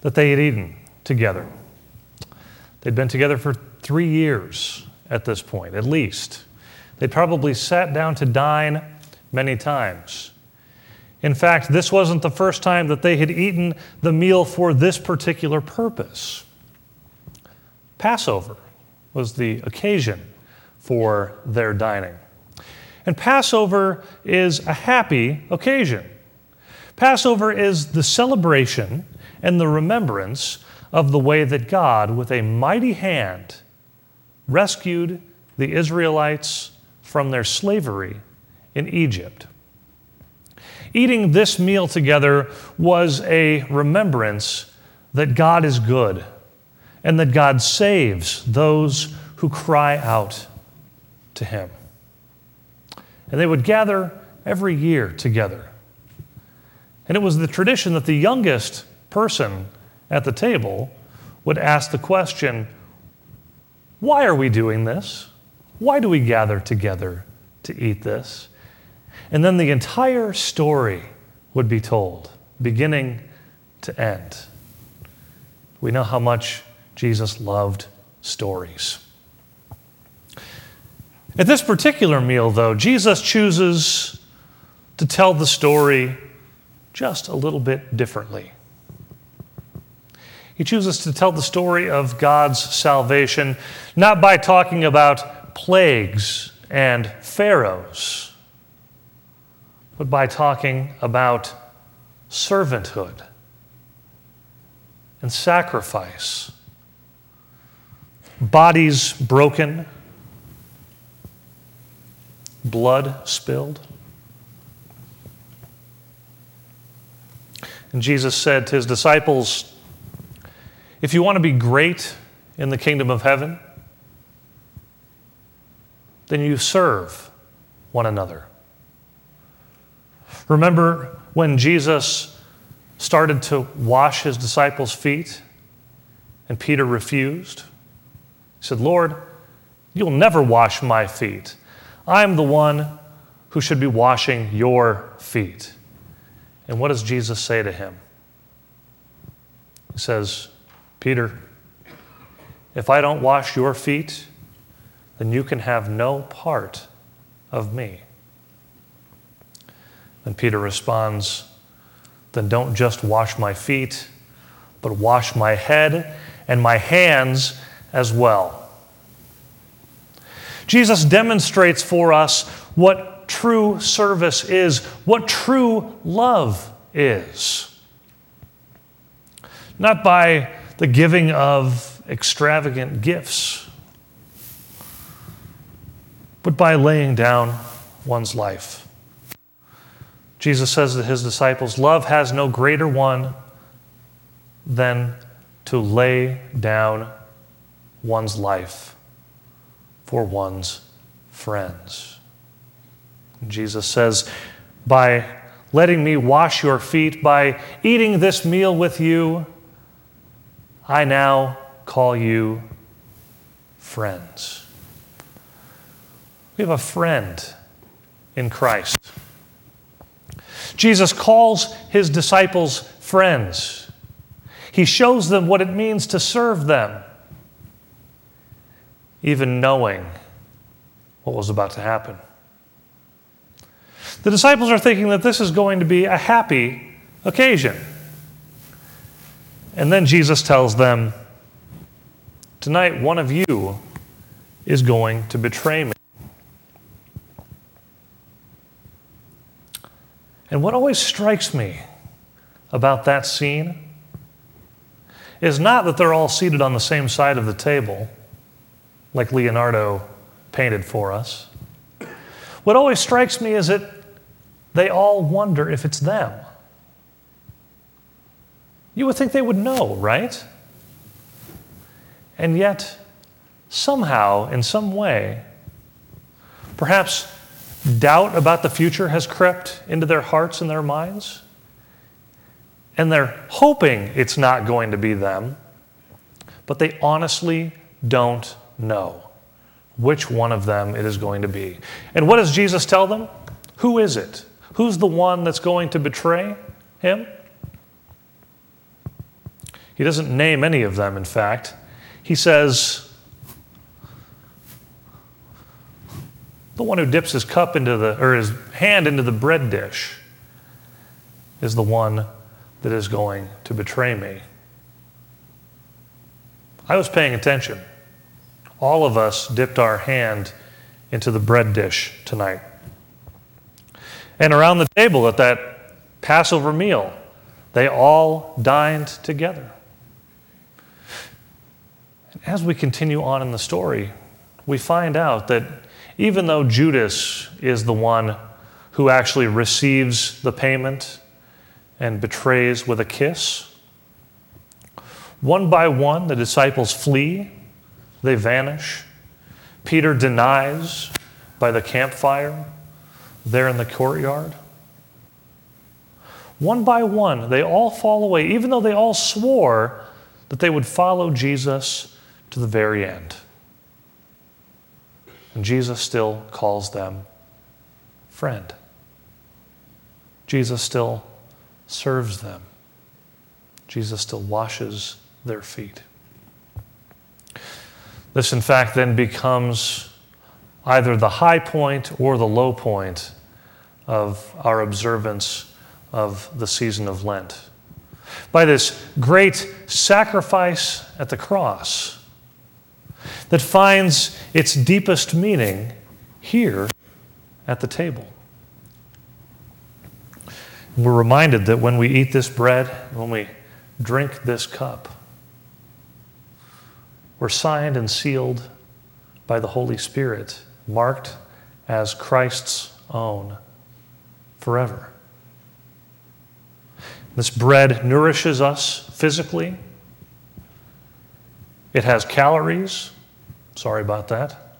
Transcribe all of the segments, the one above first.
that they had eaten together. They'd been together for 3 years at this point, at least. They'd probably sat down to dine many times. In fact, this wasn't the first time that they had eaten the meal for this particular purpose. Passover was the occasion for their dining. And Passover is a happy occasion. Passover is the celebration and the remembrance of the way that God, with a mighty hand, rescued the Israelites from their slavery in Egypt. Eating this meal together was a remembrance that God is good and that God saves those who cry out to Him. And they would gather every year together. And it was the tradition that the youngest person at the table would ask the question, why are we doing this? Why do we gather together to eat this? And then the entire story would be told, beginning to end. We know how much Jesus loved stories. At this particular meal, though, Jesus chooses to tell the story just a little bit differently. He chooses to tell the story of God's salvation, not by talking about plagues and pharaohs, but by talking about servanthood and sacrifice, bodies broken, blood spilled. And Jesus said to His disciples, if you want to be great in the kingdom of heaven, then you serve one another. Remember when Jesus started to wash His disciples' feet and Peter refused? He said, Lord, you'll never wash my feet. I'm the one who should be washing your feet. And what does Jesus say to him? He says, Peter, if I don't wash your feet, then you can have no part of me. And Peter responds, then don't just wash my feet, but wash my head and my hands as well. Jesus demonstrates for us what true service is, what true love is. Not by the giving of extravagant gifts, but by laying down one's life. Jesus says to His disciples, love has no greater one than to lay down one's life for one's friends. Jesus says, by letting me wash your feet, by eating this meal with you, I now call you friends. We have a friend in Christ. Jesus calls His disciples friends. He shows them what it means to serve them, even knowing what was about to happen. The disciples are thinking that this is going to be a happy occasion. And then Jesus tells them, tonight one of you is going to betray me. And what always strikes me about that scene is not that they're all seated on the same side of the table, like Leonardo painted for us. What always strikes me is that they all wonder if it's them. You would think they would know, right? And yet, somehow, in some way, perhaps doubt about the future has crept into their hearts and their minds, and they're hoping it's not going to be them, but they honestly don't know which one of them it is going to be. And what does Jesus tell them? Who is it? Who's the one that's going to betray Him? He doesn't name any of them, in fact. He says, the one who dips his his hand into the bread dish is the one that is going to betray me. I was paying attention. All of us dipped our hand into the bread dish tonight. And around the table at that Passover meal, they all dined together. And as we continue on in the story, we find out that even though Judas is the one who actually receives the payment and betrays with a kiss, one by one the disciples flee, they vanish. Peter denies by the campfire there in the courtyard. One by one, they all fall away, even though they all swore that they would follow Jesus to the very end. And Jesus still calls them friend. Jesus still serves them. Jesus still washes their feet. This, in fact, then becomes either the high point or the low point of our observance of the season of Lent. By this great sacrifice at the cross that finds its deepest meaning here at the table. We're reminded that when we eat this bread, when we drink this cup, we're signed and sealed by the Holy Spirit, marked as Christ's own forever. This bread nourishes us physically. It has calories. Sorry about that.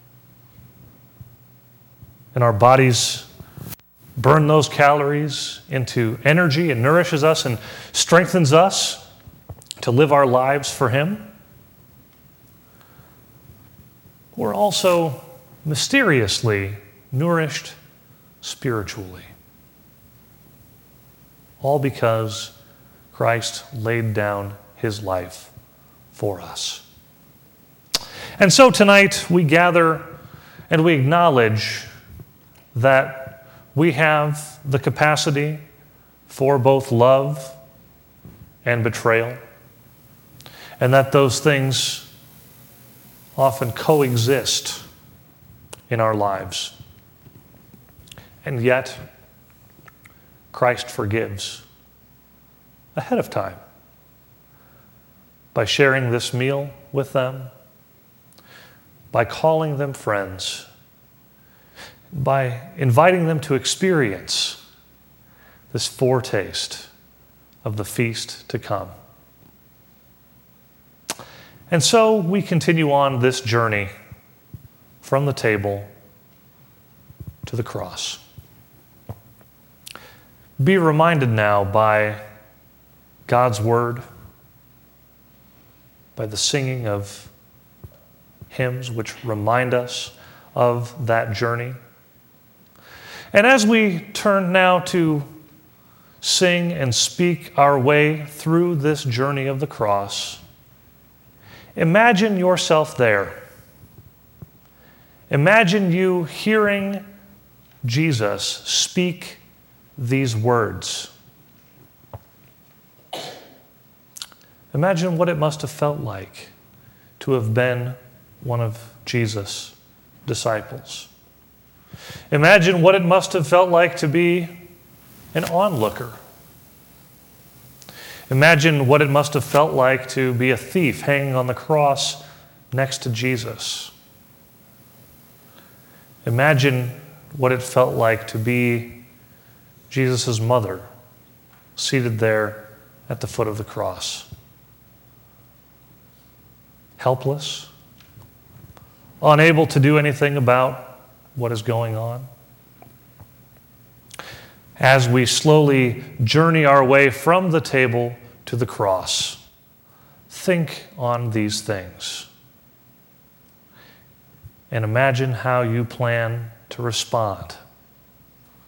And our bodies burn those calories into energy and nourishes us and strengthens us to live our lives for Him. We're also mysteriously nourished spiritually. All because Christ laid down His life for us. And so tonight we gather and we acknowledge that we have the capacity for both love and betrayal, and that those things often coexist in our lives. And yet, Christ forgives ahead of time by sharing this meal with them, by calling them friends, by inviting them to experience this foretaste of the feast to come. And so we continue on this journey from the table to the cross. Be reminded now by God's word, by the singing of hymns which remind us of that journey. And as we turn now to sing and speak our way through this journey of the cross, imagine yourself there. Imagine you hearing Jesus speak these words. Imagine what it must have felt like to have been one of Jesus' disciples. Imagine what it must have felt like to be an onlooker. Imagine what it must have felt like to be a thief hanging on the cross next to Jesus. Imagine what it felt like to be Jesus' mother, seated there at the foot of the cross. Helpless, unable to do anything about what is going on. As we slowly journey our way from the table to the cross, think on these things and imagine how you plan to respond,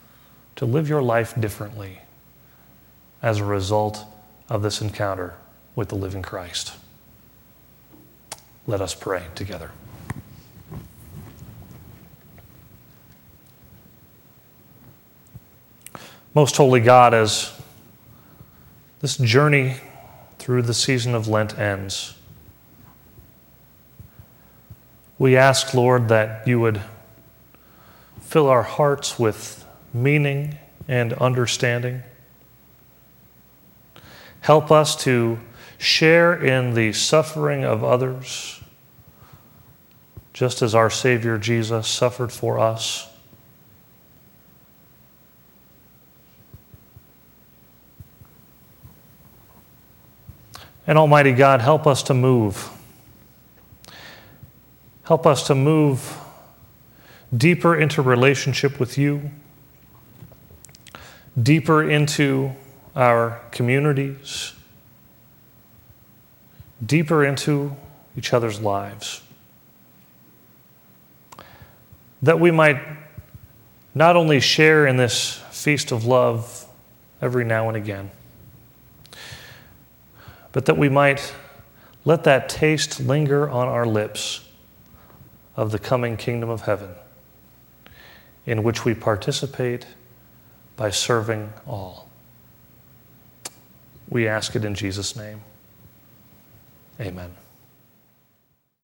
to live your life differently as a result of this encounter with the living Christ. Let us pray together. Most holy God, as this journey through the season of Lent ends, we ask, Lord, that you would fill our hearts with meaning and understanding. Help us to share in the suffering of others, just as our Savior Jesus suffered for us. And Almighty God, help us to move. Help us to move deeper into relationship with you, deeper into our communities, deeper into each other's lives, that we might not only share in this feast of love every now and again, but that we might let that taste linger on our lips of the coming kingdom of heaven, in which we participate by serving all. We ask it in Jesus' name. Amen.